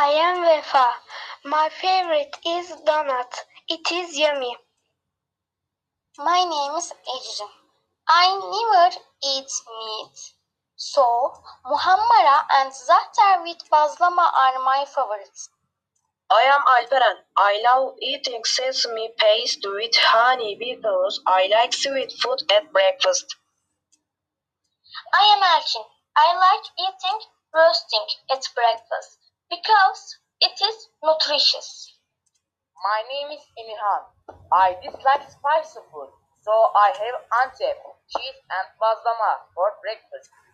I am Vefa. My favorite is donut. It is yummy. My name is Ecrin. I never eat meat. So, muhammara and za'atar with bazlama are my favorites. I am Alperen. I love eating sesame paste with honey because I like sweet food at breakfast. I am Elkin. I like eating roasting at breakfast because it is nutritious. My name is Emirhan. I dislike spicy food, so I have antep, cheese and bazlama for breakfast.